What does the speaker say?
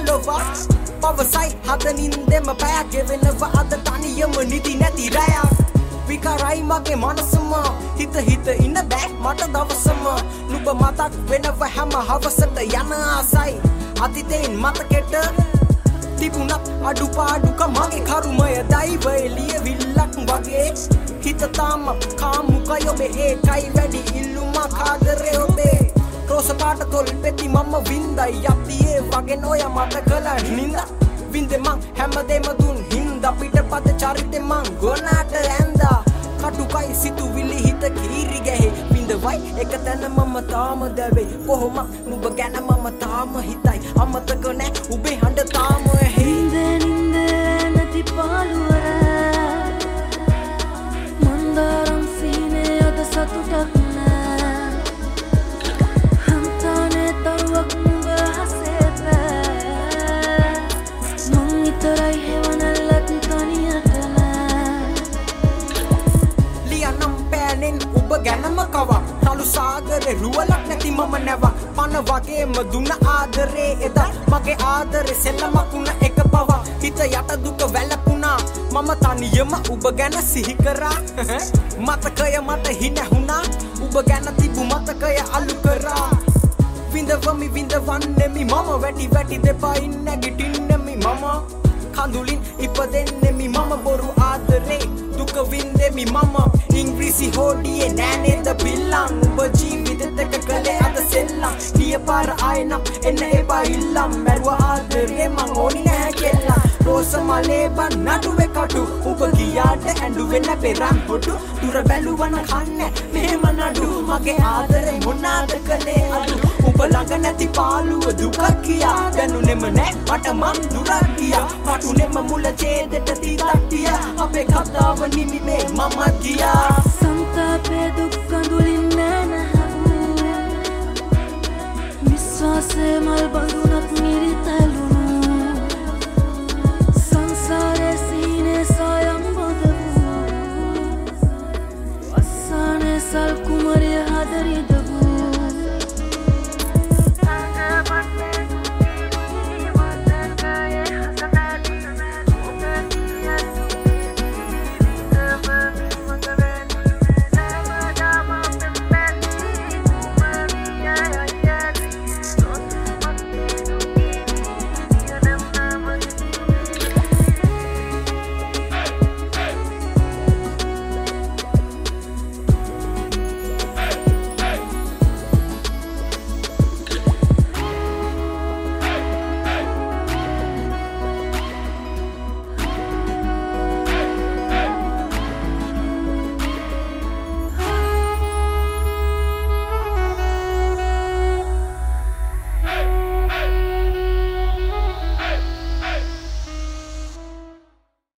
ලොවක් පවසයි හදනින්දෙම පැයක් ගෙවෙනව අද තනියම නිදි නැති රැයක් විකාරයි මගේ මනසම හිත ඉන්න බෑ මට දවසම නුඹ මතක් වෙනව හැම හවසට යන ආසයි අතීතෙන් මතකෙට තිබුණත් අඩුපාඩුක මගේ කරුමය දෛවය ලියවිල්ලක් වගේ හිත තාම කාමුකයි ඔබේ ඒකයි වැඩි ඉල්ලුමක් ආදරේ ඔබේ රෝස පාට තොල් පෙති මම වින්දයි යප්පියේ වගේ නොය මට කළා නින්ද වින්දේ මං හැමදේම දුන් හින්දා පිටපත චරිතේ මං ගොනාට ඇඳා කටුකයි සිතුවිලි හිත කීරි ගැහේ වින්දවයි එක තැන මම තාම දැවේ කොහොම නුඹ ගැන මම තාම හිතයි අමතක නෑ උබේ හඬ තාම ඇහි නින්ද නැති පාළුවර මන්දාරම් සීනේ අද සතුටක් නෑ හන්තානේ තරුවක් නුඹ හසේ පෑ මං විතරයි හෙවනල්ලක් තනියට නෑ ලියනම් පෑනෙන් ඔබ ගැනම කවා තලු සාගරේ රුවලක් නැති මම නැව පන වගේම දුන්න ආදරේ එදා මගේ ආදරේ සෙල්ලමක් එක පවා හිත යට දුක වැළපුණා මම තනියම ඔබ ගැන සිහි කරා මතකය මට හිනැහුණා ඔබ ගැන තිබු මතකය අලු කරා විඳවමි විඳවන්නෙමි මම වැටි දෙපයින් නැගිටින්නෙමි මම කඳුලින් ඉපදෙන්නෙමි මම බොරු ආදරේ දුක වින්දෙමි මම ඉංග්‍රීසි හෝඩියේ නෑනේද බිල්ලම් ඔබ ජීවිතෙක කළේ අද සෙල්ලම් ගිය පාර ආයෙනම් එන්න එපා ඉල්ලම් මැරුව ආදරේ මං ඕනි නෑ කෙල්ලා රෝස මලේ බන් නඩුවේ කටු ඔබ ගියාට ඇඬුවේ නැපේ රන් හොටු දුර බැලුවන කන්නේ මෙහෙම නඩු මගේ ආදරේ මොනාද කළේ අඩු ඔබ ළඟ නැති පාළුව දුක කියා දැනුනෙම නෑ මට මං දුරක් ගියා මටුනෙම මුල ඡේදෙට තීතක් තියා අපේ කතාව නිමි මේ මම ගියා සංතාපේ දුක් කඳුලින් නෑනහු විශ්වාසේ මල් බඳුනක් මිරිතලු